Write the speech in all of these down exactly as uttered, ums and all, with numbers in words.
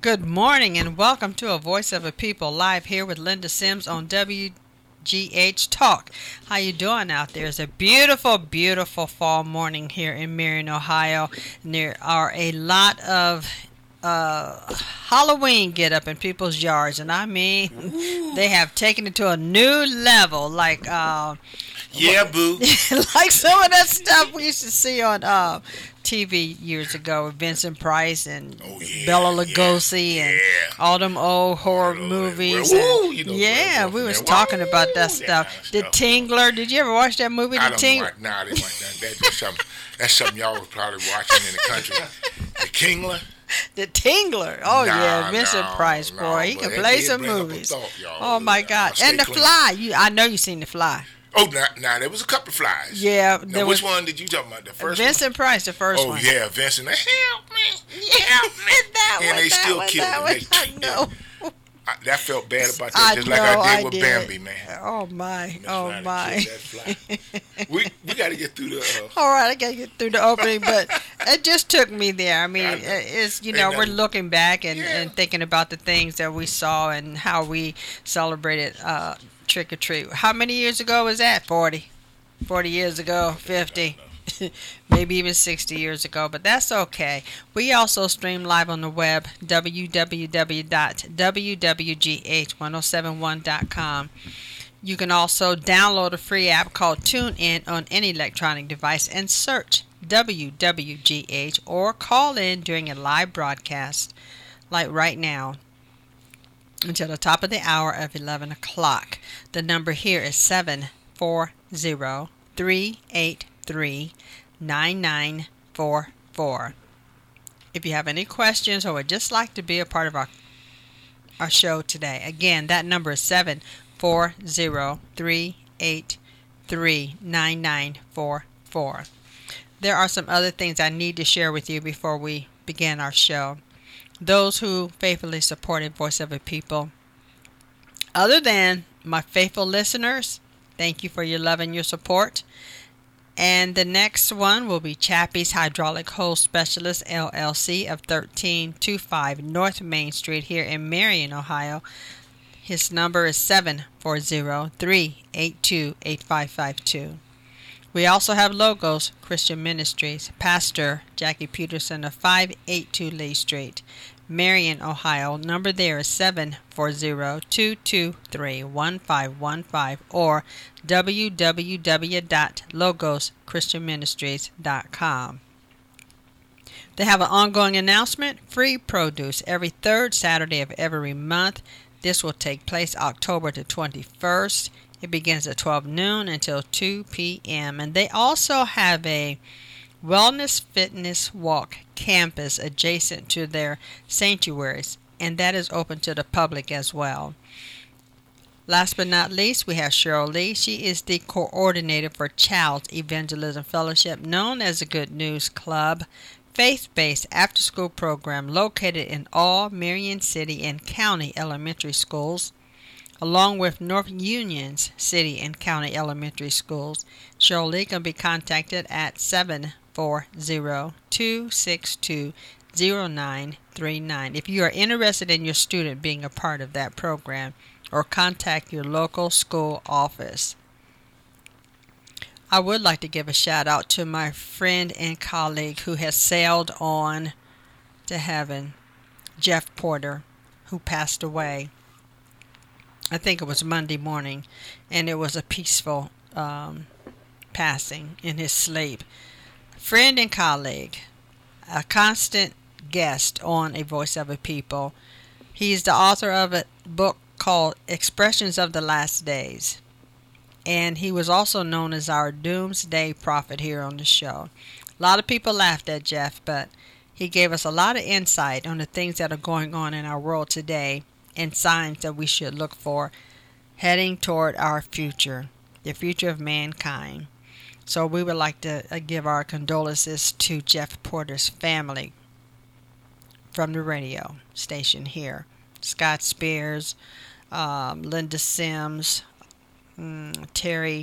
Good morning and welcome to A Voice of a People live here with Linda Sims on W G H Talk. How you doing out there? It's a beautiful, beautiful fall morning here in Marion, Ohio. And there are a lot of uh, Halloween get up in people's yards, and I mean, Ooh. They have taken it to a new level. Like, uh, yeah, boo. like some of that stuff we used to see on uh, T V years ago with Vincent Price and oh, yeah, Bela Lugosi yeah, and yeah. all them old horror oh, movies. Woo, you know, yeah, we was talking Woo, about that stuff. Kind of the stuff. Tingler. Did you ever watch that movie, The I don't Tingler? Watch, nah, I didn't watch that. That's just something. That's something y'all was probably watching in the country. The Tingler. The Tingler. Oh, nah, yeah. Vincent no, Price, boy. No, he can play some movies. Thought, oh, my God. And The clean. Fly. You, I know you've seen The Fly. Oh, now, nah, there was a couple of flies. Yeah. Now, which one did you talk about? The first Vincent one? Price, the first oh, one. Oh, yeah. Vincent. Help me. Yeah, Help me. that and one, they that still one, killed that him. One, I know. I, that felt bad about that, I just know, like I did I with did. Bambi, man. Oh, my. Miss Oh, Riley my. we we got to get through the... Uh, All right, I got to get through the opening, but it just took me there. I mean, I it's, you know, we're looking back and, yeah. and thinking about the things that we saw and how we celebrated uh, Trick or Treat. How many years ago was that? forty. forty years ago, fifty. Maybe even sixty years ago, but that's okay. We also stream live on the web, w w w dot w w g h ten seventy-one dot com. You can also download a free app called TuneIn on any electronic device and search W W G H or call in during a live broadcast like right now until the top of the hour of eleven o'clock. The number here is seven four zero, three eight three, nine nine four four. If you have any questions or would just like to be a part of our our show today, again, that number is seven four zero, three eight three, nine nine four four. There are some other things I need to share with you before we begin our show. Those who faithfully supported Voice of a People, other than my faithful listeners, thank you for your love and your support. And the next one will be Chappie's Hydraulic Hose Specialist, L L C, of thirteen twenty-five North Main Street here in Marion, Ohio. His number is seven four zero, three eight two, eight five five two. We also have Logos Christian Ministries, Pastor Jackie Peterson of five eighty-two Lee Street, Marion, Ohio. Number there is seven four zero, two two three, one five one five or w w w dot logos christian ministries dot com. They have an ongoing announcement, free produce every third Saturday of every month. This will take place October the twenty-first. It begins at twelve noon until two p.m. And they also have a Wellness Fitness Walk campus adjacent to their sanctuaries, and that is open to the public as well. Last but not least, we have Cheryl Lee. She is the coordinator for Child's Evangelism Fellowship, known as the Good News Club, faith-based after-school program located in all Marion City and County elementary schools, along with North Union's City and County elementary schools. Cheryl Lee can be contacted at seven four zero, two six two, zero nine three nine if you are interested in your student being a part of that program, or contact your local school office. I would like to give a shout out to my friend and colleague who has sailed on to heaven, Jeff Porter, who passed away. I think it was Monday morning, and it was a peaceful um, passing in his sleep. Friend and colleague, a constant guest on A Voice of a People. He's the author of a book called Expressions of the Last Days, and he was also known as our doomsday prophet here on the show. A lot of people laughed at Jeff, but he gave us a lot of insight on the things that are going on in our world today and signs that we should look for heading toward our future, the future of mankind. So we would like to give our condolences to Jeff Porter's family from the radio station here. Scott Spears, um, Linda Sims, um, Terry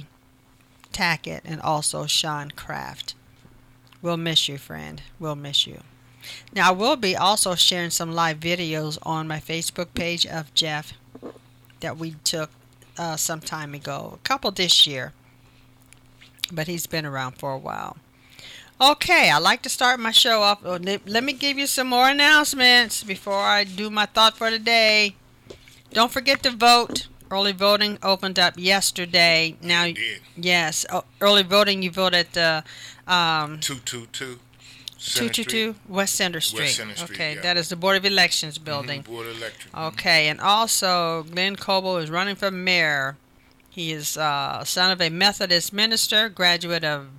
Tackett, and also Sean Kraft. We'll miss you, friend. We'll miss you. Now, I will be also sharing some live videos on my Facebook page of Jeff that we took uh, some time ago, a couple this year, but he's been around for a while. Okay, I like to start my show off. Let me give you some more announcements before I do my thought for the day. Don't forget to vote. Early voting opened up yesterday. Now, yes, early voting. You vote at the um, two two two two two two West Center Street. West Center Street. Okay, yeah. that is the Board of Elections building. Mm-hmm, Board of Elections. Okay, and also Glenn Coble is running for mayor. He is uh, son of a Methodist minister, graduate of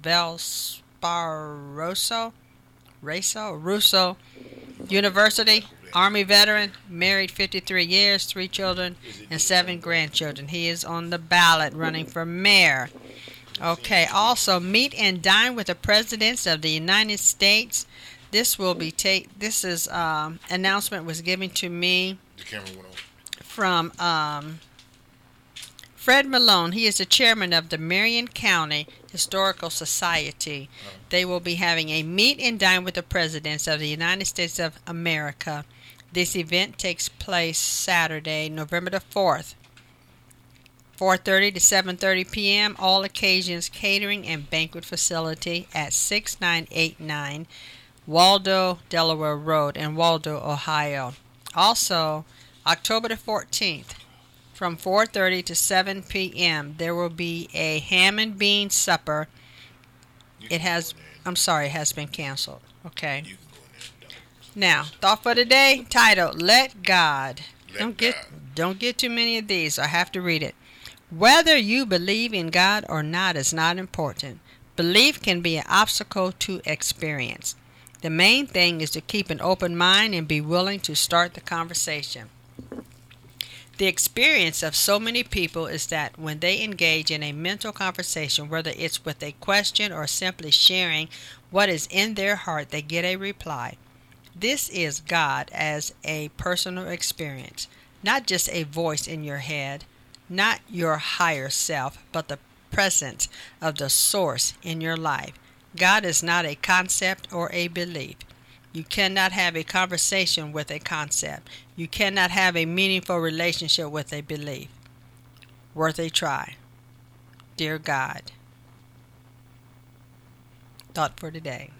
Valparaiso, Russo, Russo University, Army veteran, married fifty-three years, three children, and seven grandchildren. He is on the ballot running for mayor. Okay, also meet and dine with the presidents of the United States. This will be take. This is um, announcement was given to me The camera went off. from um, Fred Malone. He is the chairman of the Marion County Historical Society. Uh-huh. They will be having a meet and dine with the presidents of the United States of America. This event takes place Saturday, November the fourth. four thirty to seven thirty p.m. All occasions catering and banquet facility at six nine eight nine Waldo, Delaware Road in Waldo, Ohio. Also, October the fourteenth, from four thirty to seven p.m. there will be a ham and bean supper. It has, I'm sorry, it has been canceled. Okay. Now, thought for the day, titled "Let God." Let Don't get God. don't get too many of these. I have to read it. Whether you believe in God or not is not important. Belief can be an obstacle to experience. The main thing is to keep an open mind and be willing to start the conversation. The experience of so many people is that when they engage in a mental conversation, whether it's with a question or simply sharing what is in their heart, they get a reply. This is God as a personal experience, not just a voice in your head, not your higher self, but the presence of the source in your life. God is not a concept or a belief. You cannot have a conversation with a concept. You cannot have a meaningful relationship with a belief. Worth a try. Dear God. Thought for today.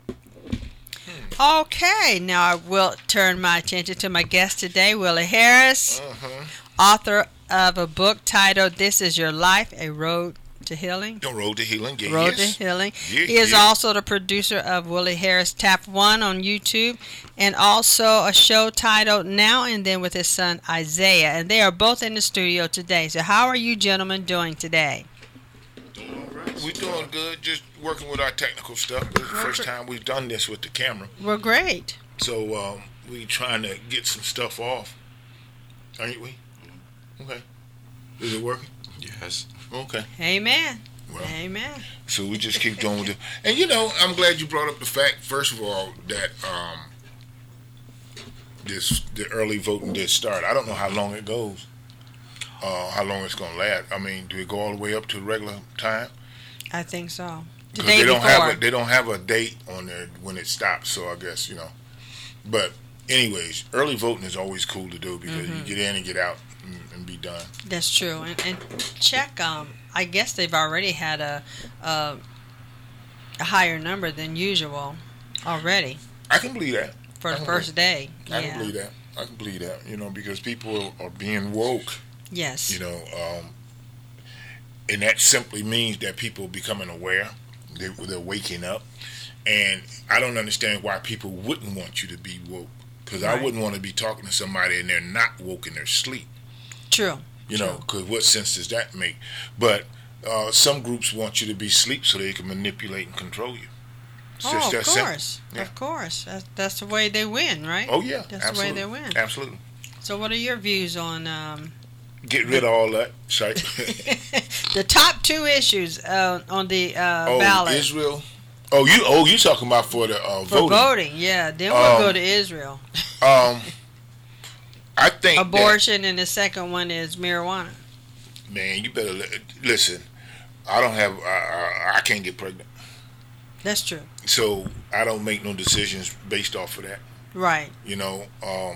Okay, now I will turn my attention to my guest today, Willie Harris, Uh-huh. author of a book titled "This Is Your Life: A Road to Healing." The Road to Healing. Yeah, Road yes. to Healing. Yeah, He is yeah. also the producer of Willie Harris Tap One on YouTube, and also a show titled Now and Then with his son Isaiah. And they are both in the studio today. So how are you gentlemen doing today? We're doing good, just working with our technical stuff. This is the first time we've done this with the camera. We're great. So um, we trying to get some stuff off. Ain't we? Okay. Is it working? Yes. Okay. Amen. Well, Amen. so we just keep doing with it. And you know, I'm glad you brought up the fact, first of all, that um, this the early voting did start. I don't know how long it goes. Uh, how long it's gonna last. I mean, do it go all the way up to the regular time? I think so. The 'Cause day they don't before. have a they don't have a date on there when it stops. So I guess you know. But anyways, early voting is always cool to do because Mm-hmm. you get in and get out and, and be done. That's true. And, and check. Um, I guess they've already had a, a a higher number than usual already I can believe that. for I the can first day. I Yeah. can believe that. I can believe that. You know, because people are being woke. Yes. You know, um, and that simply means that people are becoming aware. They, they're waking up, and I don't understand why people wouldn't want you to be woke. Because I Right. wouldn't want to be talking to somebody and they're not woke in their sleep. True. You know, because what sense does that make? But uh, some groups want you to be asleep so they can manipulate and control you. It's Oh, just of that simple. course. Yeah. Of course. That's, that's the way they win, right? Oh yeah, That's absolutely. the way they win. Absolutely. So what are your views on um, Get rid of all that shite. the top two issues uh, on the uh, oh, ballot Israel. Oh, you. Oh, you talking about for the uh, for voting? voting? Yeah. Then we'll Um, go to Israel. Um, I think that- Abortion, and the second one is marijuana. man, you better li- listen. I don't have. I, I, I can't get pregnant. That's true. So I don't make no decisions based off of that. Right. You know, um,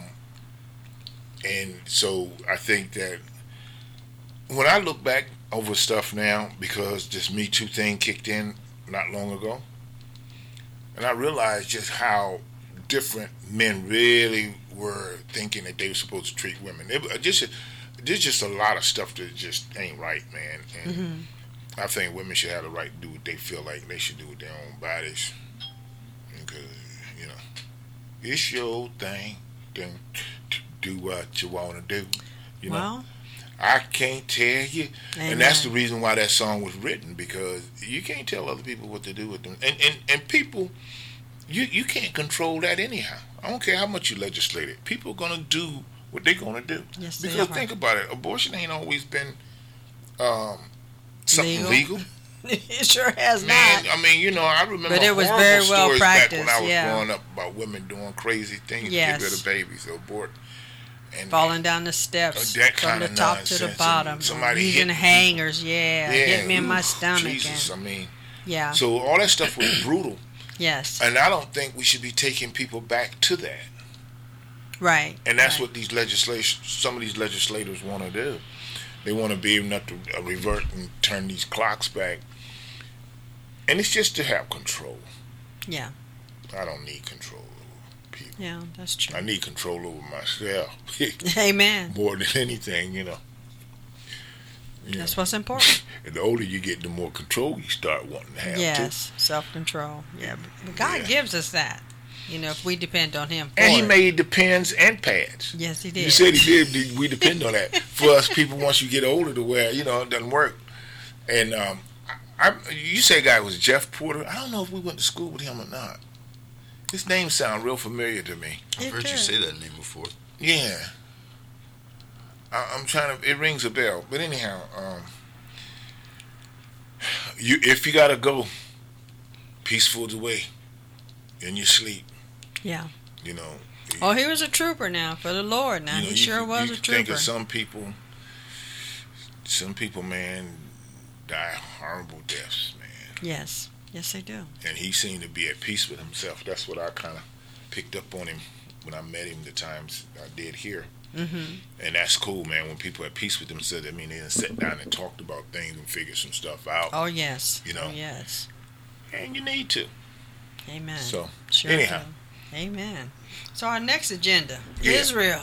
and so I think that when I look back over stuff now, because this Me Too thing kicked in not long ago, and I realized just how different men really were thinking that they were supposed to treat women. It, just there's just a lot of stuff that just ain't right, man. And mm-hmm. I think women should have the right to do what they feel like they should do with their own bodies, because you know it's your thing. To do what you want to do. You know, well, I can't tell you, amen. And that's the reason why that song was written, because you can't tell other people what to do with them, and and, and people. You you can't control that anyhow. I don't care how much you legislate it. People are gonna do what they're gonna do. Yes, because they are. Think about it. Abortion ain't always been um, something legal. legal. It sure has Man, not. I mean, you know, I remember but it was horrible very well stories practiced. back when I was yeah. growing up about women doing crazy things yes. to get rid of babies or abort. And falling down the steps that from the top to the bottom. Somebody using hit, hangers, yeah, yeah, hit me in my oof, stomach. Jesus, and, I mean, yeah. So all that stuff was brutal. Yes. And I don't think we should be taking people back to that. Right. And that's right. what these legislation, some of these legislators want to do. They want to be able to uh, revert and turn these clocks back. And it's just to have control. Yeah. I don't need control over people. Yeah, that's true. I need control over myself. Amen. More than anything, you know. You That's know. what's important. And the older you get, the more control you start wanting to have, yes, too. self-control. Yeah, but God Yeah. gives us that. You know, if we depend on Him for And He it. made the pens and pads. Yes, He did. You said He did. We depend on that. For us people, once you get older to where, you know, it doesn't work. And um, I, I, you say guy was Jeff Porter. I don't know if we went to school with him or not. His name sounds real familiar to me. I've It heard did. you say that name before. Yeah. I, I'm trying to, it rings a bell. But anyhow, um, you if you got to go, peaceful the way, in your sleep. Yeah. You know. Oh, he was a trooper now for the Lord. Now you know, he you sure can- was you a can think trooper. of some people, some people, man, die horrible deaths, man. Yes, yes, they do. And he seemed to be at peace with himself. That's what I kind of picked up on him when I met him the times I did here. Mm-hmm. And that's cool, man. When people are at peace with themselves, I mean, they done sat down and talked about things and figured some stuff out. Oh yes. You know. Oh, yes. And you need to. Amen. So, Sure anyhow. do. Amen. So our next agenda, Yeah. Israel.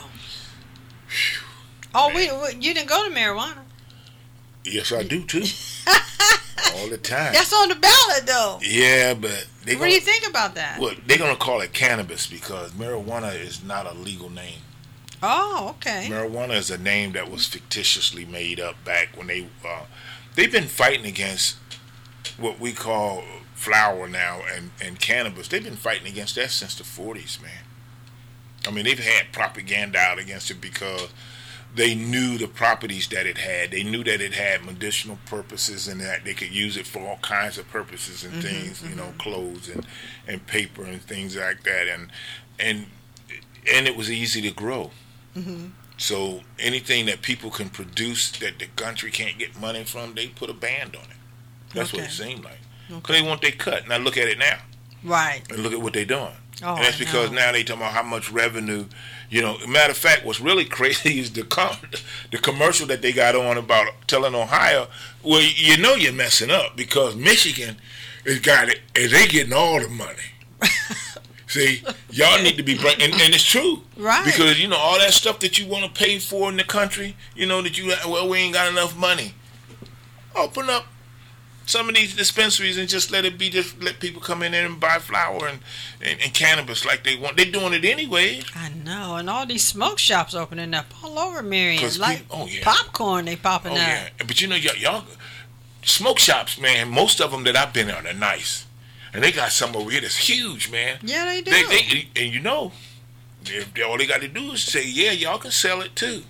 Oh, we, Man. we you didn't go to marijuana. Yes, I do too. All the time. That's on the ballot, though. Yeah, but they What gonna, do you think about that? well, they're gonna call it cannabis because marijuana is not a legal name. Oh, okay. Marijuana is a name that was fictitiously made up back when they uh, they've been fighting against what we call flower now and, and cannabis. They've been fighting against that since the forties, man. I mean, they've had propaganda out against it because they knew the properties that it had. They knew that it had medicinal purposes and that they could use it for all kinds of purposes and Mm-hmm, things, you mm-hmm. know, clothes and, and paper and things like that. And and and it was easy to grow. Mm-hmm. So anything that people can produce that the country can't get money from, they put a ban on it. That's what Okay. it seemed like. Okay. Because they want their cut. Now look at it now. Right. And look at what they're doing. Oh, and that's I because know. now they talking about how much revenue, you know. Matter of fact, what's really crazy is the com- the commercial that they got on about telling Ohio, well, you know you're messing up because Michigan has got it, and they getting all the money. See, y'all need to be bring, and, and it's true, Right. Because you know all that stuff that you want to pay for in the country, you know that you well we ain't got enough money. Open up some of these dispensaries and just let it be. Just let people come in there and buy flower and, and, and cannabis like they want. They're doing it anyway. I know, and all these smoke shops opening up all over Marion, 'Cause like people- oh, yeah. popcorn. They popping Oh up. yeah, but you know y'all, y'all smoke shops, man. Most of them that I've been on are nice, and they got some over here that's huge, man. Yeah, they do. They, they and you know, if they, all they got to do is say, yeah, y'all can sell it too.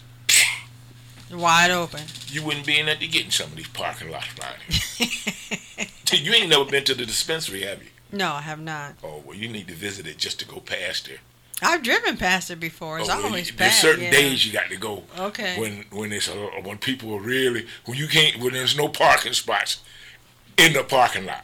Wide open. You wouldn't be in there to get in some of these parking lots right here. You ain't never been to the dispensary, have you? No, I have not. Oh well, you need to visit it just to go past there. I've driven past it before. It's Oh, well, always you- there's packed. certain yeah. days you got to go. Okay. When when it's a, when people are really when you can't when there's no parking spots in the parking lot.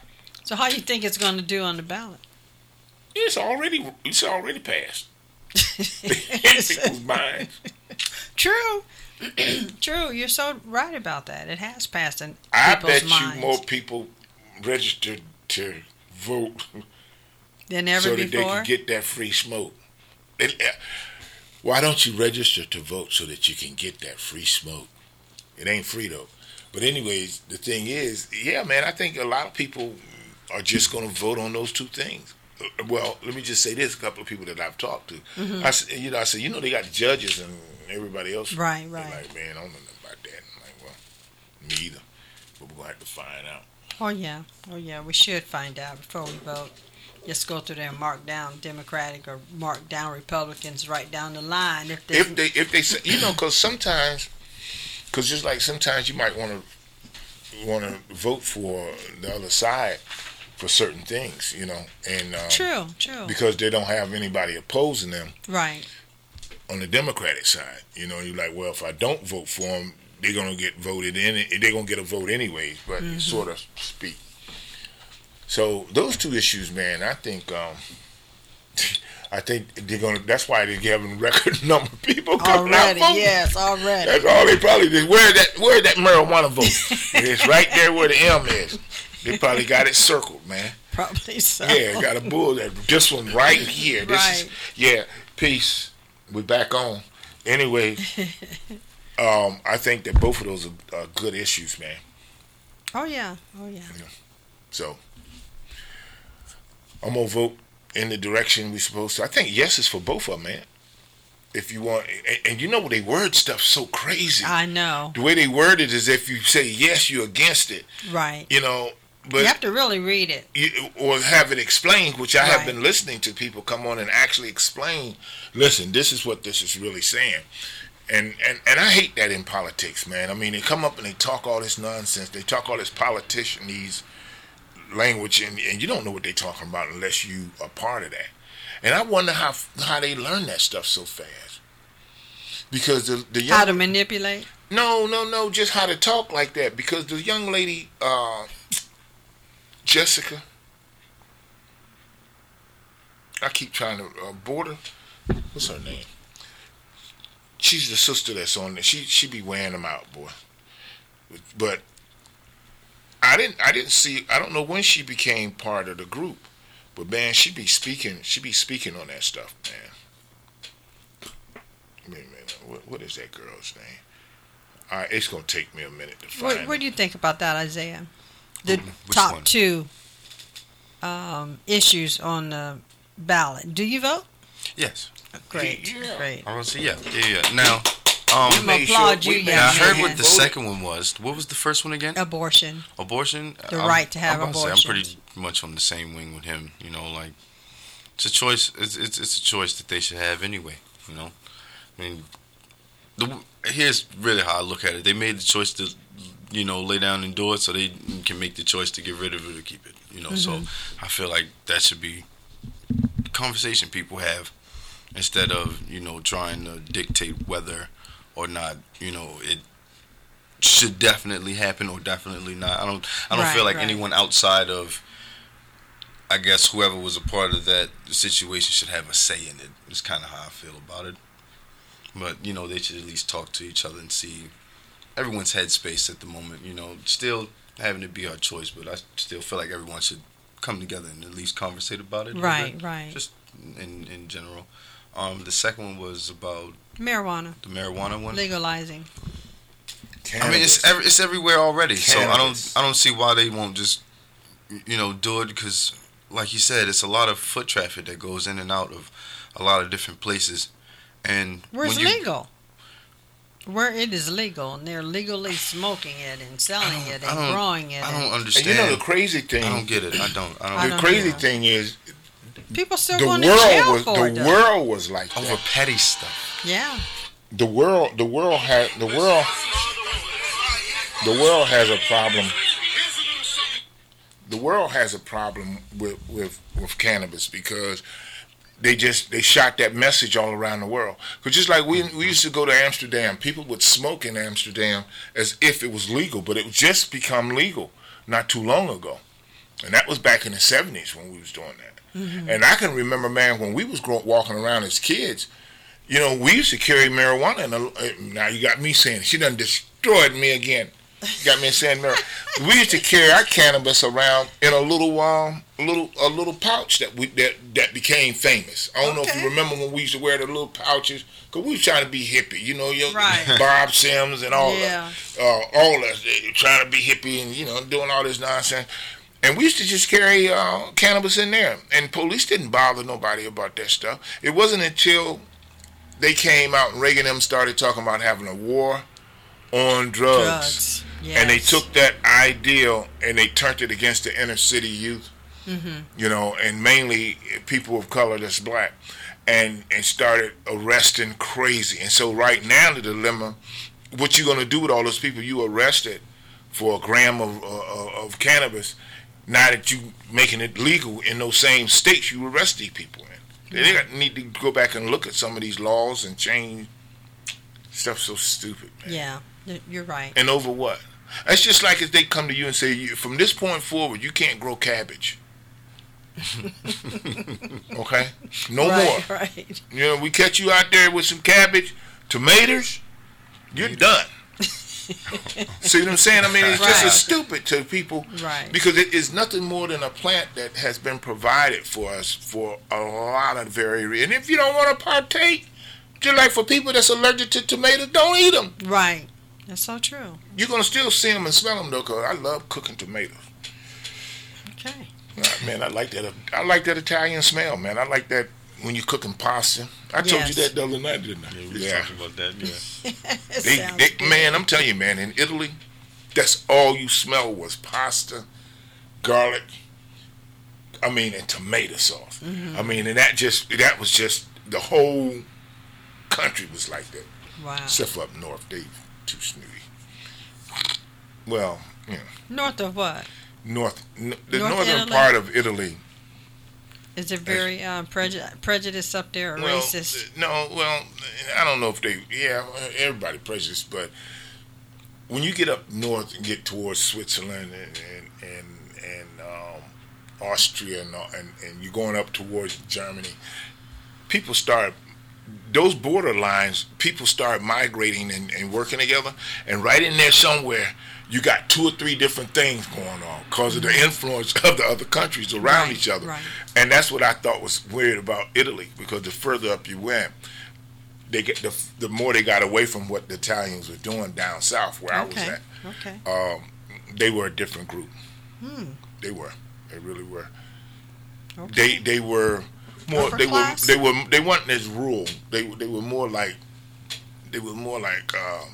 So how you think it's going to do on the ballot? It's already it's already passed in people's minds. True. True. You're so right about that. It has passed in I people's bet minds. you more people registered to vote than ever so that before. they can get that free smoke. It, uh, why don't you register to vote so that you can get that free smoke? It ain't free though. But anyways, the thing is, yeah, man, I think a lot of people are just going to vote on those two things. Well, let me just say this: a couple of people that I've talked to, mm-hmm. I, you know, I said, you know, they got judges and everybody else. Right, right. They're like, man, I don't know nothing about that. I'm like, well, me either. But we're gonna have to find out. Oh yeah, oh yeah. We should find out before we vote. Just go through there and mark down Democratic or mark down Republicans right down the line. If they, if they, if they, say, you know, because sometimes, because just like sometimes you might want to want to vote for the other side for certain things, you know, and um, true, true, because they don't have anybody opposing them, right? On the Democratic side, you know, you're like, well, if I don't vote for them, they're gonna get voted in. They're gonna get a vote anyways, but mm-hmm. sort of speak. So those two issues, man, I think, um, I think they're gonna. That's why they're having record number of people coming already, out voting. Yes, already. That's all they probably did. Where that, where that marijuana vote? It's right there where the M is. They probably got it circled, man. Probably so. Yeah, got a bull that this one right here. This right. is yeah. Peace. We back on. Anyway, um, I think that both of those are, are good issues, man. Oh yeah. Oh yeah. yeah. So I'm gonna vote in the direction we're supposed to. I think yes is for both of them, man. If you want, and, and you know they word stuff so crazy. I know. The way they word it is if you say yes, you're against it. Right. You know. But you have to really read it. You, or have it explained, which I right. have been listening to people come on and actually explain, listen, this is what this is really saying. And, and, and I hate that in politics, man. I mean, they come up and they talk all this nonsense. They talk all this politicianese language, and, and you don't know what they're talking about unless you are part of that. And I wonder how how they learn that stuff so fast. Because the, the young... How to manipulate? No, no, no, just how to talk like that. Because the young lady... Uh, Jessica, I keep trying to uh, border. What's her name? She's the sister that's on there. She she be wearing them out, boy. But I didn't I didn't see. I don't know when she became part of the group, but man, she be speaking. She be speaking on that stuff, man. Wait a minute. What, what is that girl's name? All right, it's gonna take me a minute to find. What, what do you think about that, Isaiah? The Which top one? two um, issues on the ballot. Do you vote? Yes. Great, yeah. great. I want to say yeah, yeah, yeah. Now, um, I'm gonna applaud you. we now I young heard man. what the second one was. What was the first one again? Abortion. Abortion. The I'm, right to have I'm about abortion. To say, I'm pretty much on the same wing with him. You know, like it's a choice. It's it's, it's a choice that they should have anyway. You know, I mean, the here's really how I look at it. They made the choice to, you know, lay down and do it, so they can make the choice to get rid of it or keep it. You know, Mm-hmm. so I feel like that should be a conversation people have instead of, you know, trying to dictate whether or not, you know, it should definitely happen or definitely not. I don't I don't Right, feel like right. anyone outside of, I guess, whoever was a part of that situation should have a say in it. It's kind of how I feel about it. But, you know, they should at least talk to each other and see everyone's headspace at the moment, you know, still having it be our choice, but I still feel like everyone should come together and at least conversate about it. a little Right, bit, right. Just in in general. Um, the second one was about Marijuana. the marijuana one. Legalizing. I mean, it's every, it's everywhere already, so I Cannabis. don't I don't see why they won't just, you know, do it, because, like you said, it's a lot of foot traffic that goes in and out of a lot of different places, and Where it's when you, legal. Where it is legal, and they're legally smoking it and selling I it don't- and I don't- growing it. I and don't And understand. you know the crazy thing. I don't get it. I don't. I don't. I the don't crazy either. thing is, people still the going to jail world was for it. the though. world was like Over that. petty stuff. Yeah. The world, the world had the world, the world has a problem. The world has a problem with with with cannabis because they just they shot that message all around the world. Because just like we we used to go to Amsterdam, people would smoke in Amsterdam as if it was legal, but it just become legal not too long ago. And that was back in the seventies when we was doing that. Mm-hmm. And I can remember, man, when we was growing, walking around as kids, you know, we used to carry marijuana. And a, now you got me saying, she done destroyed me again. You got me saying marijuana. We used to carry our cannabis around in a little, um, little, a little pouch that we that that became famous. I don't okay. know if you remember when we used to wear the little pouches, because we was trying to be hippie, you know, your right. Bob Sims and all yeah. that, uh, all that, trying to be hippie and you know doing all this nonsense. And we used to just carry uh, cannabis in there, and police didn't bother nobody about that stuff. It wasn't until they came out and Reagan and them started talking about having a war on drugs. drugs. Yes. And they took that ideal and they turned it against the inner city youth, mm-hmm. you know, and mainly people of color that's black, and, and started arresting crazy. And so right now the dilemma, what you going to do with all those people you arrested for a gram of, uh, of cannabis, now that you making it legal in those same states you arrest these people in. They got, need to go back and look at some of these laws and change stuff. So stupid, man. Yeah, you're right. And over what? That's just like if they come to you and say, from this point forward, you can't grow cabbage. Okay? No right, more. Right. You know, we catch you out there with some cabbage, tomatoes, you're done. See what I'm saying? I mean, it's right. just as stupid to people. Right. Because it is nothing more than a plant that has been provided for us for a lot of very reasons. And if you don't want to partake, just like for people that's allergic to tomatoes, don't eat them. Right. That's so true. You're going to still see them and smell them, though, because I love cooking tomatoes. Okay. Nah, man, I like that. I like that Italian smell, man. I like that when you're cooking pasta. I yes. told you that the other night, didn't I? Yeah, we yeah. talking about that, yeah. they, they, man, I'm telling you, man, in Italy, that's all you smell was pasta, garlic, I mean, and tomato sauce. Mm-hmm. I mean, and that just, that was just, the whole country was like that. Wow. Except for up north, they too snooty. Well, you know. North of what? North, n- the North northern Italy? part of Italy. Is it very um, preju- prejudiced up there or well, racist? No, well, I don't know if they, yeah, everybody prejudiced, but when you get up north and get towards Switzerland and and and, and um, Austria and, and and you're going up towards Germany, people start, those border lines, people start migrating and, and working together, and right in there somewhere, you got two or three different things going on because of the influence of the other countries around right, each other. Right. And that's what I thought was weird about Italy, because the further up you went, they get the the more they got away from what the Italians were doing down south where okay. I was at. Okay. Um, they were a different group. Hmm. They were. They really were. Okay. They they were more. Upper they class? were. They were. They weren't as rural. They they were more like. They were more like. Um,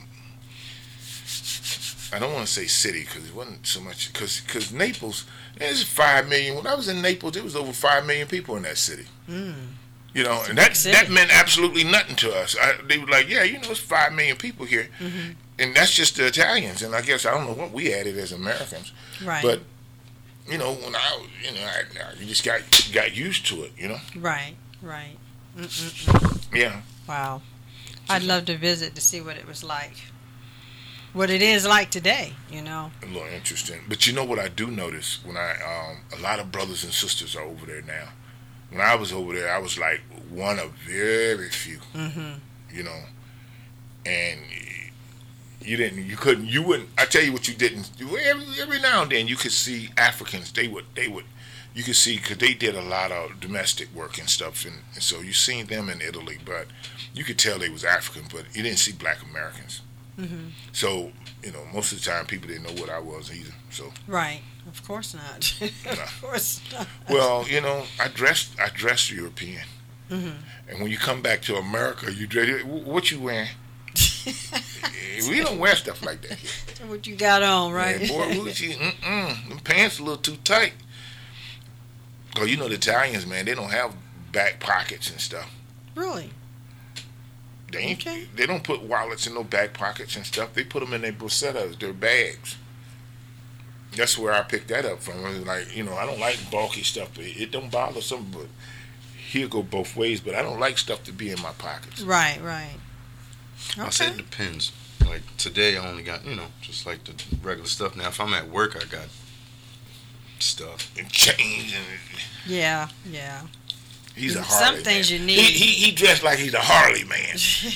I don't want to say city because it wasn't so much because because Naples. There's five million. When I was in Naples, there was over five million people in that city. Mm. You know, and that that meant absolutely nothing to us. I, they were like, yeah, you know, it's five million people here, mm-hmm. and that's just the Italians. And I guess I don't know what we added as Americans, right? But you know, when I, you know, I, I you just got got used to it. You know, right, right. Mm-mm-mm. Yeah. Wow, I'd love to visit to see what it was like. What it is like today, you know. A little interesting, but you know what I do notice when I um, a lot of brothers and sisters are over there now. When I was over there, I was like one of very few, mm-hmm. you know, and you didn't, you couldn't, you wouldn't. I tell you what, you didn't. Every, every now and then, you could see Africans. They would, they would, you could see because they did a lot of domestic work and stuff, and, and so you seen them in Italy, but you could tell they was African, but you didn't see Black Americans. Mm-hmm. So, you know, most of the time people didn't know what I was either. So right, of course not. Of course not. Well, you know, I dressed I dressed European, mm-hmm. and when you come back to America, you dress. What you wearing? We don't wear stuff like that here. What you got on, right? Yeah, boy, what you? Mm-mm, them pants a little too tight. Cause you know the Italians, man, they don't have back pockets and stuff. Really? They ain't, okay. They don't put wallets in no back pockets and stuff. They put them in their bruschettas, their bags. That's where I picked that up from. I was like, you know, I don't like bulky stuff. It, it don't bother some, but he'll go both ways. But I don't like stuff to be in my pockets. Right, right. Okay. I say it depends. Like today, I only got, you know, just like the regular stuff. Now, if I'm at work, I got stuff and chains and. Yeah, yeah. He's a Harley Some things man. you need. He, he he dressed like he's a Harley man.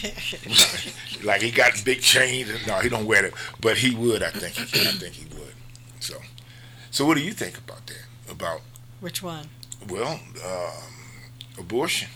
Like he got big chains. And, no, he don't wear that, but he would. I think. I think he would. So, so what do you think about that? About which one? Well, um, abortion.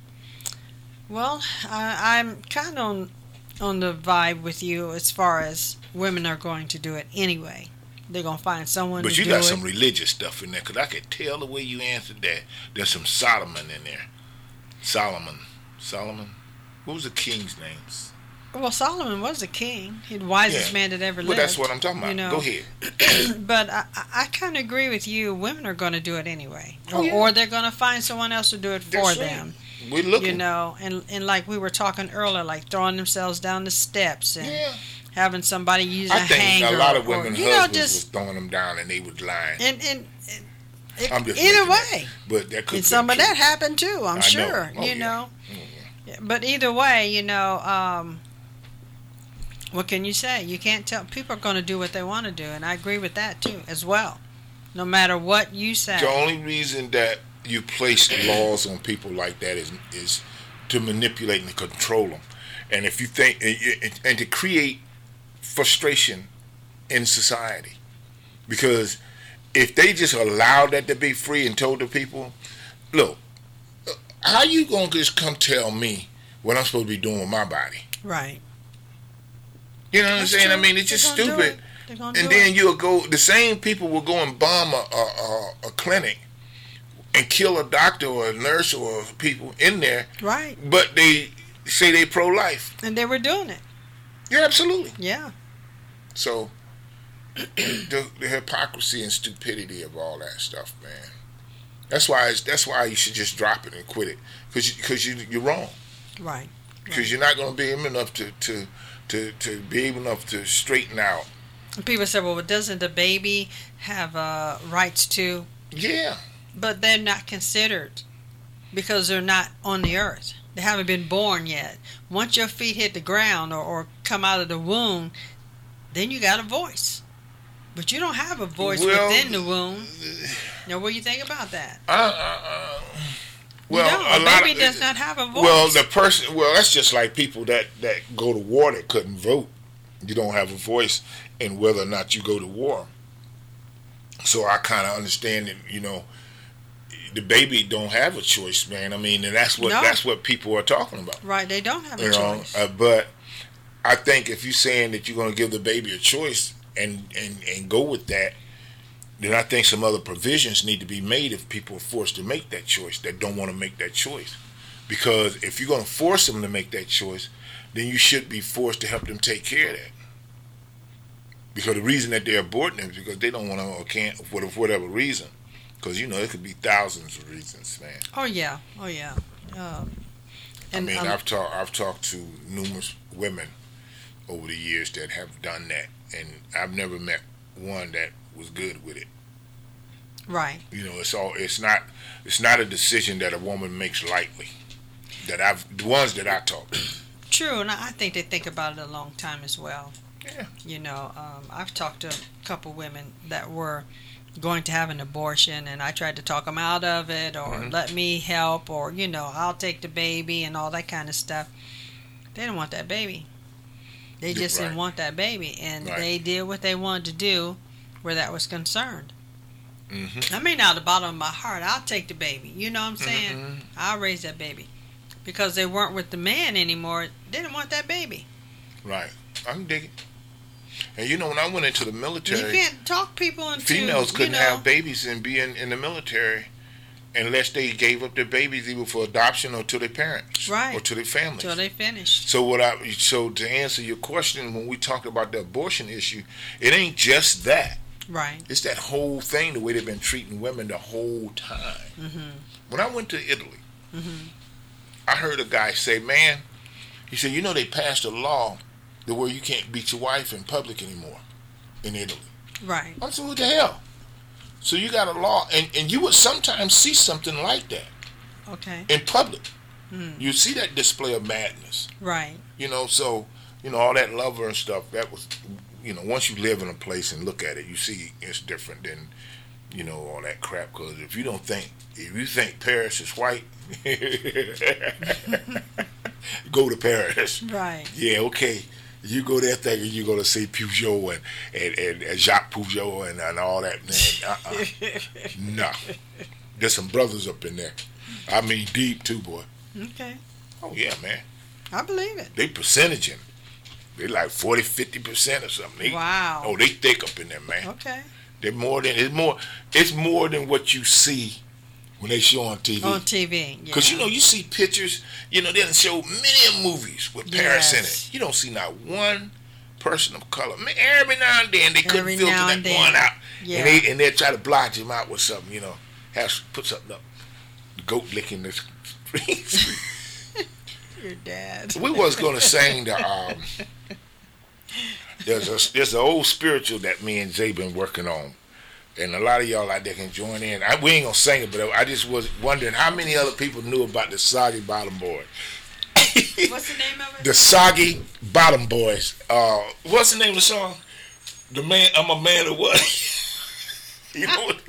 Well, I, I'm kind of on on the vibe with you as far as women are going to do it anyway. They're going to find someone but to do it. But you got some religious stuff in there, because I could tell the way you answered that. There's some Solomon in there. Solomon. Solomon? What was the king's name? Well, Solomon was a king. He's the wisest yeah. man that ever lived. Well, that's what I'm talking about. You know? Go ahead. But I, I kind of agree with you. Women are going to do it anyway. Oh, or, yeah. or they're going to find someone else to do it for that's them. Right. We're looking. You know, and, and like we were talking earlier, like throwing themselves down the steps and... Yeah. Having somebody use I a think hanger. a lot of women or, you husbands know, just, was throwing them down and they was lying. And, and, and it, I'm just either way. That, but that could and some of true. that happened too, I'm I sure. Know. Oh, you yeah. know. Oh, yeah. But either way, you know, um, what can you say? You can't tell. People are going to do what they want to do, and I agree with that too, as well. No matter what you say. The only reason that you place laws on people like that is is to manipulate and control them, and if you think and, and to create frustration in society, because if they just allowed that to be free and told the people, look, how you gonna just come tell me what I'm supposed to be doing with my body? Right. You know what That's I'm saying? true. I mean, it's just They're stupid. And then it. you'll go. The same people will go and bomb a, a, a, a clinic and kill a doctor or a nurse or people in there. Right. But they say they pro-life. And they were doing it. Yeah, absolutely. Yeah. So the, the hypocrisy and stupidity of all that stuff, man. That's why it's, that's why you should just drop it and quit it, because you, cause you, you're wrong. Right. Because right. you're not going to be able enough to, to to to be able enough to straighten out. And people say, well, doesn't the baby have uh, rights to? Yeah. But they're not considered because they're not on the earth. They haven't been born yet. Once your feet hit the ground or, or come out of the womb, then you got a voice. But you don't have a voice well, within the womb. Now, what do you think about that? Uh, uh, uh, well, you don't. a, a baby of, does not have a voice. Well, the person. Well, that's just like people that, that go to war that couldn't vote. You don't have a voice in whether or not you go to war. So I kind of understand that, you know, the baby don't have a choice, man. I mean, and that's what no. that's what people are talking about. Right, they don't have a you know? choice. Uh, but I think if you're saying that you're going to give the baby a choice and, and, and go with that, then I think some other provisions need to be made if people are forced to make that choice that don't want to make that choice. Because if you're going to force them to make that choice, then you should be forced to help them take care of that. Because the reason that they're aborting them is because they don't want to or can't, for whatever reason. Because, you know, it could be thousands of reasons, man. Oh, yeah. Oh, yeah. Um, and, I mean, um, I've, talk, I've talked to numerous women over the years that have done that. And I've never met one that was good with it. Right. You know, it's all it's not it's not a decision that a woman makes lightly. That I've the ones that I talk to. True, and I think they think about it a long time as well. Yeah. You know, um, I've talked to a couple women that were going to have an abortion, and I tried to talk them out of it, or mm-hmm. let me help, or you know, I'll take the baby and all that kind of stuff. They didn't want that baby. They just right. didn't want that baby, and right. they did what they wanted to do where that was concerned. Mm-hmm. I mean, out of the bottom of my heart, I'll take the baby. You know what I'm saying? Mm-hmm. I'll raise that baby. Because they weren't with the man anymore, they didn't want that baby. Right. I can dig it. And you know, when I went into the military, you can't talk people into females couldn't you know, have babies and be in, in the military unless they gave up their babies either for adoption or to their parents, right, or to their families. Until they finished. So what I so to answer your question, when we talked about the abortion issue, it ain't just that. Right. It's that whole thing, the way they've been treating women the whole time. Mm-hmm. When I went to Italy, mm-hmm. I heard a guy say, "Man," he said, "you know they passed a law the where you can't beat your wife in public anymore in Italy." Right. I said, "What the hell?" So you got a law, and, and you would sometimes see something like that. Okay. In public. Mm. You see that display of madness. Right. You know, so, you know, all that lover and stuff, that was, you know, once you live in a place and look at it, you see it's different than you know, all that crap. Because if you don't think, if you think Paris is white, go to Paris. Right. Yeah, okay. You go there thinking you're going to see Peugeot and, and, and, and Jacques Peugeot and, and all that. Man, uh-uh. No. There's some brothers up in there. I mean, deep too, boy. Okay. Oh, yeah, man. I believe it. They percentaging. They like forty, fifty percent or something. They, wow. Oh, they thick up in there, man. Okay. They're more than, it's more, it's more than what you see when they show on T V. On T V, Because, yeah. you know, you see pictures, you know, they done show many movies with Paris in Yes. it. You don't see not one person of color. Man, every now and then they couldn't Every filter now that and then. one out. Yeah. And they and they try to blotch him out with something, you know. Have put something up. The goat licking this. Your dad. We was gonna sing the um there's a there's an old spiritual that me and Zay been working on. And a lot of y'all out there can join in. I, we ain't gonna sing it, but I just was wondering how many other people knew about the Soggy Bottom Boys. What's the name of it? The Soggy Bottom Boys. Uh, what's the name of the song? The man, I'm a man of what? You know what?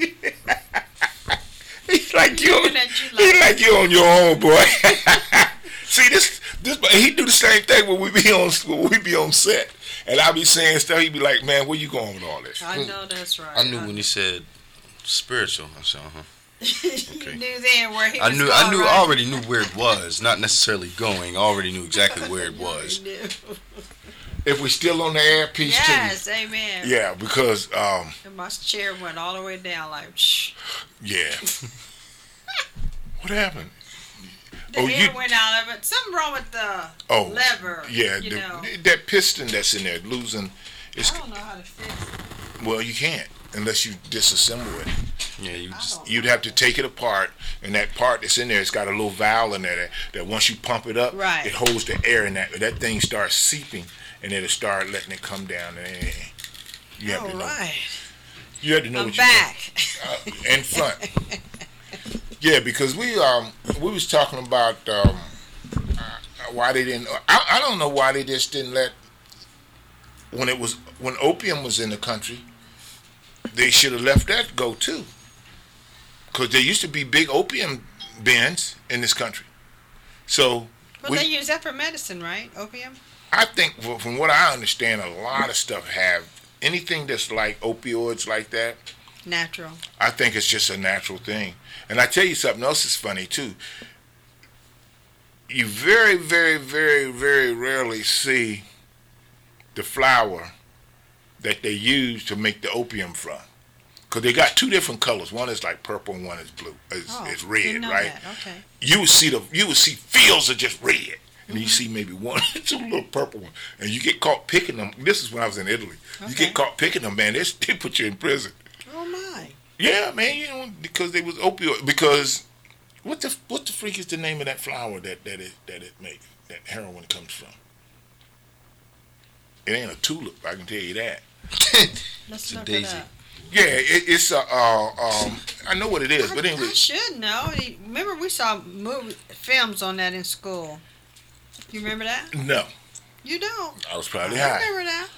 He's like you. On, he's like you on your own, boy. See this, this. He do the same thing when we be on when we be on set. And I be saying stuff, he be like, man, where you going with all this? I know that's right. I knew when he said spiritual. I said, uh-huh. Okay. You knew then where he I was knew, going, I knew, right? I already knew where it was. Not necessarily going. I already knew exactly where it was. If we still on the air, peace to you. Yes, amen. Yeah, because um, and my chair went all the way down like, shh. Yeah. What happened? The oh, air you, went out of it. Something wrong with the oh, lever. Yeah, you the, know. that piston that's in there losing. It's, I don't know how to fix it. Well, you can't unless you disassemble it. Yeah, you just you'd have to take it apart, and that part that's in there, it's got a little valve in there that, that once you pump it up, right. it holds the air in that. That thing starts seeping, and it'll start letting it come down. And you have All to know. right. You have to know I'm what back. you're doing. Uh, and front. Yeah, because we um we was talking about um uh, why they didn't. I, I don't know why they just didn't let when it was when opium was in the country. They should have left that go too, because there used to be big opium dens in this country. So But we, they use that for medicine, right? Opium. I think, well, from what I understand, a lot of stuff have anything that's like opioids like that. Natural. I think it's just a natural thing. And I tell you something else is funny too. You very, very, very, very rarely see the flower that they use to make the opium from. Because they got two different colors. One is like purple and one is blue. It's, oh, it's red, didn't know right? That. Okay. You would see the you would see fields of just red. And mm-hmm. you see maybe one or two little purple ones. And you get caught picking them. This is when I was in Italy. Okay. You get caught picking them, man. They, they put you in prison. Oh, my. Yeah, man, you know, because they was opioid. Because what the what the freak is the name of that flower that that it that it makes that heroin comes from? It ain't a tulip, I can tell you that. Let's it's look a daisy. it up. Yeah, it, it's a. Uh, um, I know what it is, I, but anyway. I should know. Remember, we saw movie films on that in school. You remember that? No. You don't. I was probably I high. remember that.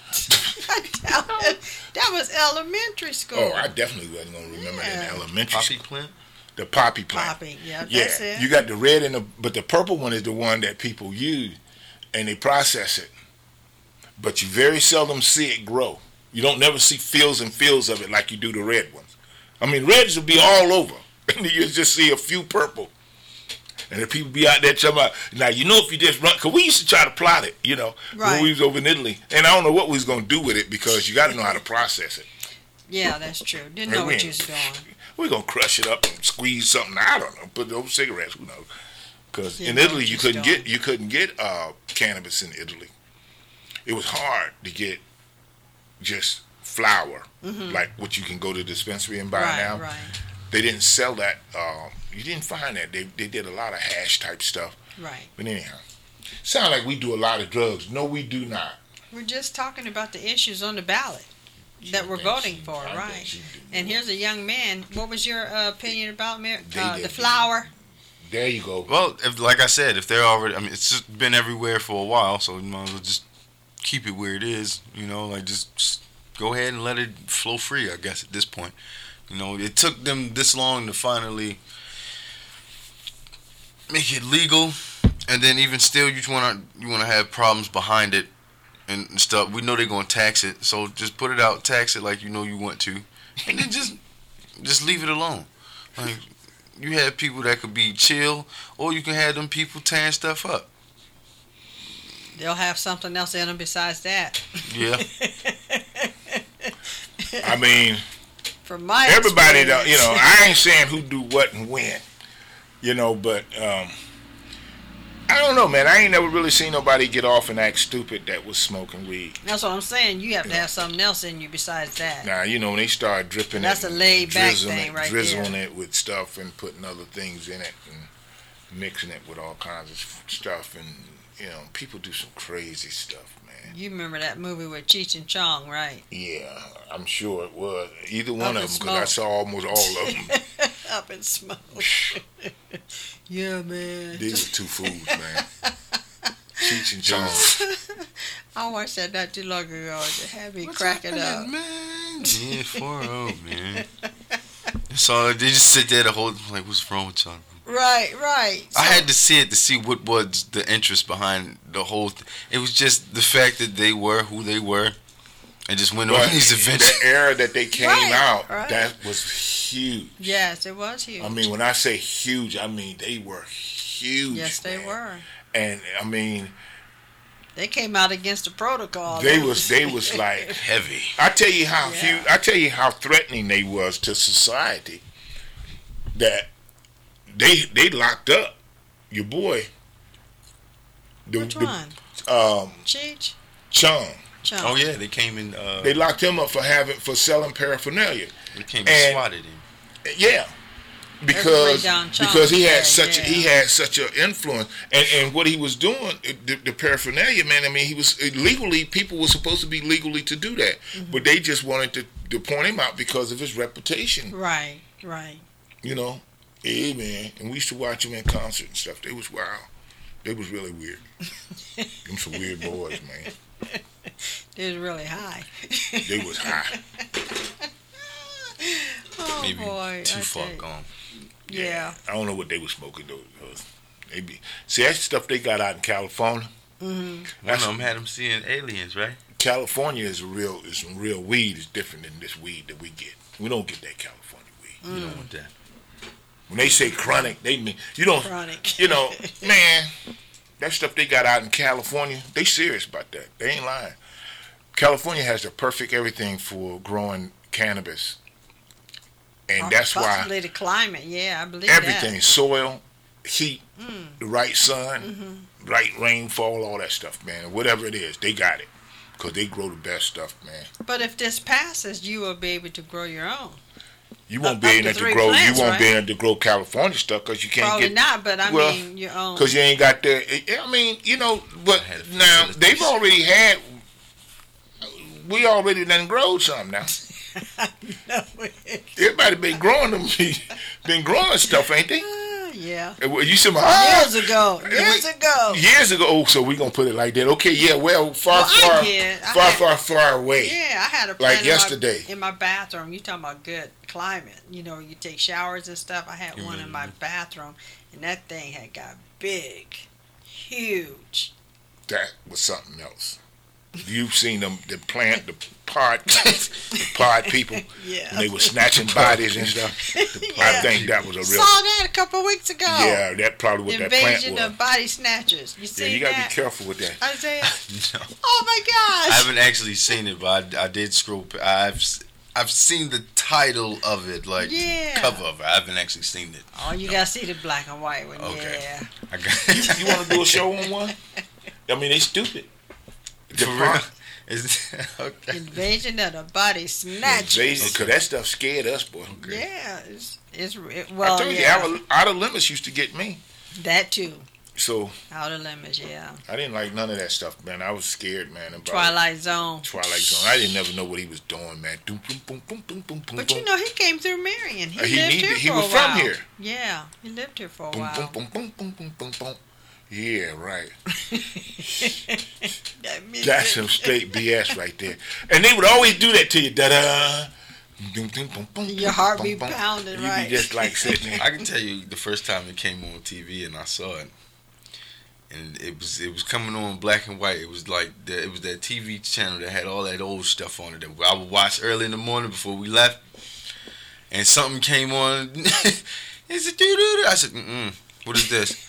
That was elementary school. Oh, I definitely wasn't gonna remember Yeah. that in elementary Poppy school. plant? The poppy plant. Poppy, yeah, Yeah, that's it. you got the red and the, but the purple one is the one that people use, and they process it. But you very seldom see it grow. You don't never see fields and fields of it like you do the red ones. I mean, reds will be all over, and you just see a few purple. And the people be out there talking about, now, you know, if you just run, because we used to try to plot it, you know, right. when we was over in Italy. And I don't know what we was going to do with it, because you got to know how to process it. Yeah, that's true. Didn't Hey, know we what you ain't- was doing. We're going to crush it up and squeeze something, I don't know, put those cigarettes, who knows. Because Didn't in know Italy, what you you was couldn't doing. get you couldn't get uh, cannabis in Italy. It was hard to get just flour, Mm-hmm. like what you can go to the dispensary and buy Right, now. right. They didn't sell that. Uh, you didn't find that. They they did a lot of hash type stuff. Right. But anyhow, sound like we do a lot of drugs. No, we do not. We're just talking about the issues on the ballot that we're think voting she- for, I think right? she do. And here's a young man. What was your uh, opinion about Mar- They uh, did the do- flower? There you go. Well, if, like I said, if they're already, I mean, it's just been everywhere for a while, so you might as well just keep it where it is. You know, like just, just go ahead and let it flow free, I guess, at this point. You know, it took them this long to finally make it legal, and then even still, you want to you want to have problems behind it and stuff. We know they're gonna tax it, so just put it out, tax it like you know you want to, and then just just leave it alone. Like, you have people that could be chill, or you can have them people tearing stuff up. They'll have something else in them besides that. Yeah. I mean, from my everybody, experience. you know, I ain't saying who do what and when, you know, but um, I don't know, man. I ain't never really seen nobody get off and act stupid that was smoking weed. That's what I'm saying. You have You to know. have something else in you besides that. Now, you know, when they start dripping That's it, a laid back drizzling thing it, right drizzling there. it with stuff and putting other things in it and mixing it with all kinds of stuff, and you know, people do some crazy stuff, man. You remember that movie with Cheech and Chong, right? Yeah, I'm sure it was either one Up of in them because I smoke. saw almost all of them. Up in smoke. Yeah, man. These are two fools, man. Cheech and Chong. I watched that not too long ago. It had me What's cracking up. happening, man? Yeah, four oh, man. So they just sit there the whole like, what's wrong with y'all? Right, right. I So- had to see it to see what was the interest behind the whole thing. It was just the fact that they were who they were and just went on But these the adventures. era that they came Right, out, right. that was huge. Yes, it was huge. I mean, when I say huge, I mean they were huge. yes, they man. were. And I mean, They came out against the protocol. they was they was like Heavy. I tell you how Yeah. huge. I tell you how threatening they was to society. That they they locked up your boy. The, Which the, one? Um, Cheech? Chung. Chong. Oh yeah, they came in. Uh, They locked him up for having for selling paraphernalia. they came and and- swatted him. Yeah, because Everybody down Chung because he had said, such a, he yeah. had such an influence, and and what he was doing, the, the paraphernalia, man. I mean, he was legally, people were supposed to be legally to do that, Mm-hmm. but they just wanted to, to point him out because of his reputation. Right, right. You know, yeah, man. And we used to watch him in concert and stuff. They was wild. They was really weird. Them some weird boys, man. They was really high. They was high. Oh, Maybe boy. too I far tell you. gone. Yeah. I don't know what they was smoking though. Because they be see that stuff they got out in California. Mm-hmm. One That's- of them had him seeing aliens, right? California is a real is some real weed. It's different than this weed that we get. We don't get that California weed. You don't want that. When they say chronic, they mean you don't. Chronic. You know, man, that stuff they got out in California, they serious about that. They ain't lying. California has the perfect everything for growing cannabis, and that's why Possibly the climate. Yeah, I believe everything, that. soil, heat, Mm. the right sun, Mm-hmm. right rainfall, all that stuff, man. Whatever it is, they got it. Because they grow the best stuff, man. But if this passes, you will be able to grow your own. You won't Up- be up able to to three grow. plants, you won't be right? able to grow California stuff because you can't Probably get. not, but I well, mean your own. Because you ain't got the. I mean, you know, but Had the now facilities. they've already had. We already done grow some now. No. Everybody been growing them. Been growing stuff, ain't they? Ah, yeah. Uh, well, You said, ah, Years ago. Years ago. years ago. Oh, so we gonna put it like that? Okay, yeah. Well, far, Well, I far, did. I far, had- far, far away. Yeah, I had a Like plant in my- yesterday. in my bathroom. You talking about good climate? You know, you take showers and stuff. I had one in my Mm-hmm. bathroom, and that thing had got big, huge. That was something else. You've seen them, the plant, the pod, the pod people, Yeah. and they were snatching bodies and stuff. The- I Yeah. think that was a Saw real. that a couple of weeks ago. Yeah, that probably what that plant Invasion was. of body snatchers. You Yeah, see you gotta that? be careful with that. Isaiah. No. Oh my I gosh. haven't actually seen it, but I, I did scroll. p- I've s- I've seen the title of it, like Yeah. cover of it. I haven't actually seen it. Oh, you gotta see the black and white one. Okay. Yeah. I got. You want to do a show on one? I mean, they stupid. The For pod- real? Is okay. Invasion of the body snatchers. Because that stuff scared us, boy. Yeah, it's, it's it, well, I told yeah, you, Outer, Outer Limits used to get me. that too. So Outer Limits, yeah. I didn't like none of that stuff, man. I was scared, man. About Twilight Zone. Twilight Zone. I didn't never know what he was doing, man. Doom, boom, boom, boom, boom, boom, boom, But you boom. know, he came through Marion. He, Uh, he lived needed- here he for was a from while. here. Yeah, he lived here for a Boom, while. boom, boom, boom, boom, boom, boom, boom. Yeah, right. That music. That's some straight B S right there. And they would always do that to you. Da da Your heart be pounding, you right? be just like sitting there. I can tell you the first time it came on T V and I saw it, and it was it was coming on black and white. It was like the, it was that T V channel that had all that old stuff on it that I would watch early in the morning before we left. And something came on. It's a doo doo. I said, mm-mm, what is this?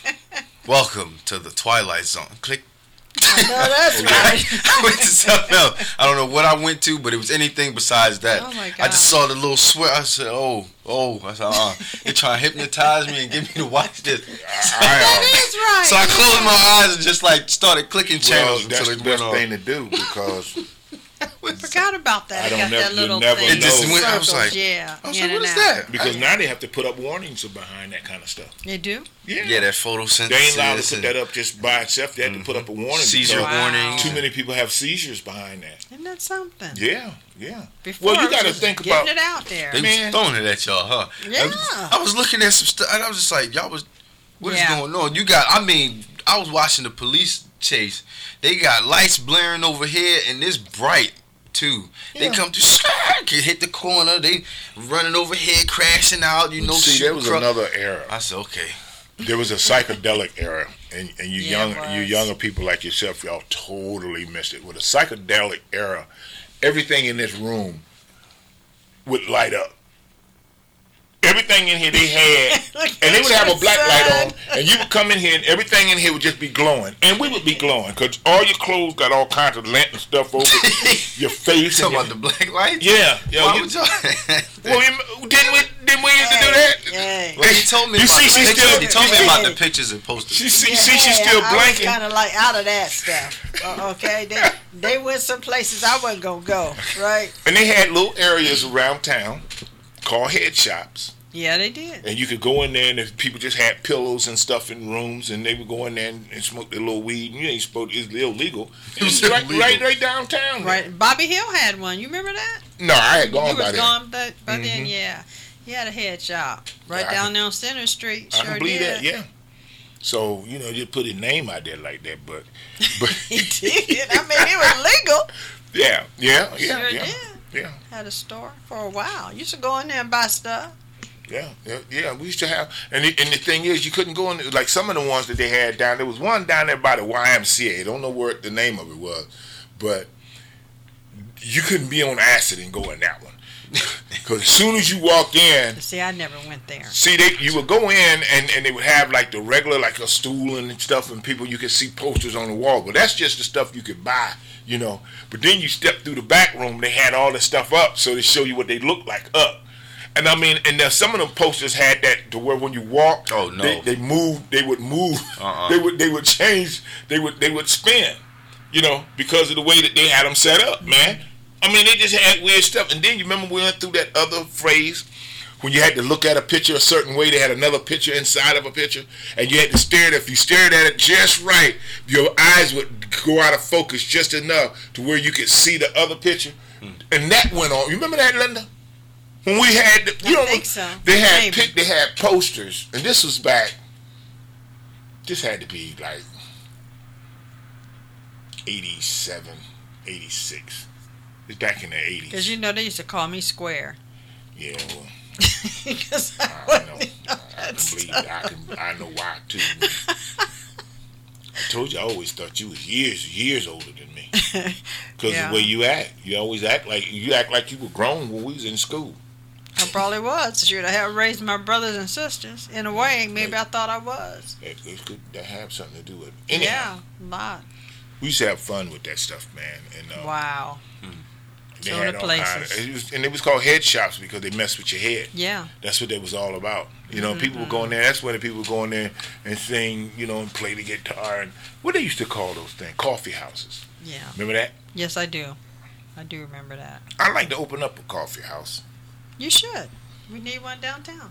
Welcome to the Twilight Zone. Click. No, that's right. I went to something else. I don't know what I went to, but it was anything besides that. Oh my God. I just saw the little sweat. I said, oh, oh. I said, uh, they're trying to hypnotize me and get me to watch this. I, That is right. So I closed my eyes and just like started clicking channels well, that's until the it best went thing on. to do because We forgot about that. I It don't got never- that you little never thing. It just know. went. I was Circles, like, yeah. I was in like, what and is out. that? because I- now they have to put up warnings behind that kind of stuff. You do? Yeah, yeah, that photosynthesis. they ain't allowed to put and that up just by itself. They have to put up a warning. seizure because Wow. warnings. Too many people have seizures behind that. Isn't that something? Yeah, yeah. Before, well, you it was got to just think getting about. it out there. They Man. was throwing it at y'all, huh? Yeah. I was, I was looking at some stuff, and I was just like, y'all was, what is Yeah. going on? You got, I mean, I was watching the police chase. They got lights blaring over here, and it's bright, too. They Yeah. come to, can hit the corner. They running over here, crashing out, you know. See, there was cru- another era. I said, okay. There was a psychedelic era, and, and you Yeah, it young, you was. younger people like yourself, y'all totally missed it. With a psychedelic era, everything in this room would light up. Everything in here they had, and they would have a black light on, and you would come in here, and everything in here would just be glowing, and we would be glowing, because all your clothes got all kinds of lantern stuff over your face. Talking and about the black lights? your, yeah, yeah. Why you- would y'all? well, you- didn't we? Didn't we used to do that? Yeah. Well, he told me. You about see, the she's pictures. still- He told me about the Hey. pictures and posters. She, see, see, she's still I blanking. was kind of like out of that stuff. Uh, okay, they they went some places I wasn't gonna go. Right? And they had little areas around town called head shops. Yeah, they did. And you could go in there, and if people just had pillows and stuff in rooms, and they would go in there and, and smoke their little weed. And you ain't supposed it's illegal. It was right, illegal. right, right downtown. Right. Bobby Hill had one. You remember that? No, I had gone you by was there. gone by, by then, Mhm. yeah. He had a head shop right Yeah, I down can- there on Center Street. I Sure can believe did. that. Yeah. So you know, just put his name out there like that, but but He did. I mean, it was legal. yeah, yeah, yeah, Sure yeah, did. yeah, Had a store for a while. Used to go in there and buy stuff. yeah, yeah, yeah. We used to have, and the, and the thing is, you couldn't go in like some of the ones that they had down. There was one down there by the Y M C A. I don't know what the name of it was, but you couldn't be on acid and go in that one. Because as soon as you walked in, See, I never went there. see, they you would go in and, and they would have like the regular, like a stool and stuff, and people, you could see posters on the wall. But that's just the stuff you could buy, you know. But then you step through the back room, they had all the stuff up, so they show you what they look like up. And I mean, and then some of them posters had that to where when you walk, Oh, no. they, they moved, they would move, Uh-uh. they would they would change, they would they would spin, you know, because of the way that they had them set up, man. I mean, they just had weird stuff. And then you remember we went through that other phrase when you had to look at a picture a certain way. They had another picture inside of a picture, and you had to stare at it. If you stared at it just right, your eyes would go out of focus just enough to where you could see the other picture. Hmm. And that went on. You remember that, Linda? When we had, the, you I know, think so. they had Maybe. pic, they had posters, and this was back. This had to be like eighty-seven, eighty-six. It's back in the eighties. Because you know they used to call me Square. Yeah, well, Because I I wouldn't know. know I, I that can believe stuff. it. I can. I know why too. I told you I always thought you was years, years older than me. Because Yeah. the way you act, you always act like you act like you were grown when we was in school. I probably was. Should I have raised my brothers and sisters? In a way, maybe I thought I was. It, it could that have something to do with it. Anyhow, Yeah, a lot. we used to have fun with that stuff, man. And uh, Wow. they Some had of the all kinds places. it was, and it was called head shops because they messed with your head. Yeah. That's what it was all about. You know, people Mm-hmm. would go in there. That's when the people would go in there and sing, you know, and play the guitar and what they used to call those things, coffee houses. Yeah. Remember that? Yes, I do. I do remember that. I'd like to open up a coffee house. You should. We need one downtown.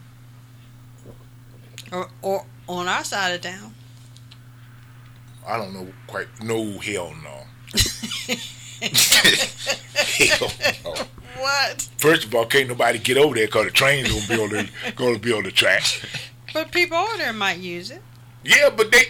Or or on our side of town. I don't know quite. No, hell no. Hell no. What? First of all, can't nobody get over there because the train's gonna be on the gonna be on the track. But people over there might use it. Yeah, but they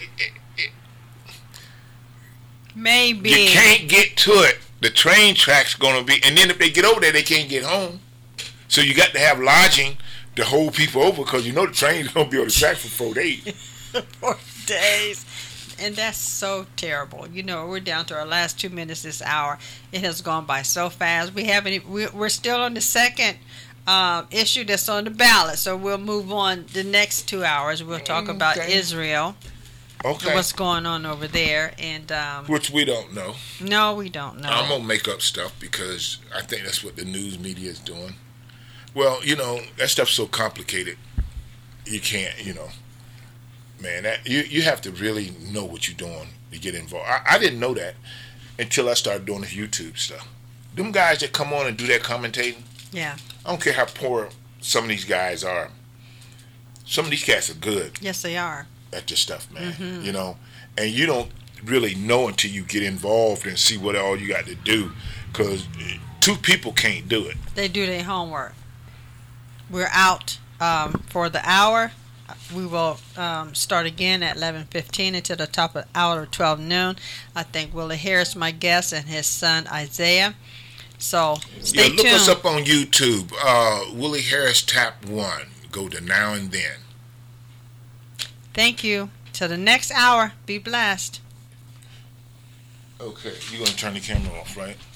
Maybe. you can't get to it. The train track's gonna be, and then if they get over there, they can't get home. So you got to have lodging to hold people over because you know the train's going to be on the track for four days. Four days. And that's so terrible. You know, we're down to our last two minutes this hour. It has gone by so fast. We haven't. We're still on the second uh, issue that's on the ballot. So we'll move on the next two hours. We'll talk okay. about Israel. Okay. What's going on over there, and um, which we don't know. No, we don't know. I'm gonna make up stuff because I think that's what the news media is doing. Well, you know that stuff's so complicated. You can't, you know. Man, that you you have to really know what you're doing to get involved. I, I didn't know that until I started doing this YouTube stuff. Them guys that come on and do that commentating, yeah. I don't care how poor some of these guys are. Some of these cats are good. Yes, they are. At this stuff, man. Mm-hmm. You know, and you don't really know until you get involved and see what all you got to do, because two people can't do it. They do their homework. We're out um, for the hour. We will um, start again at eleven fifteen until the top of the hour of twelve noon. I think Willie Harris, my guest, and his son Isaiah. So stay yeah, look tuned. us up on YouTube. Uh, Willie Harris Tap One. Go to Now and Then. Thank you. Till the next hour. Be blessed. Okay, you're gonna turn the camera off, right?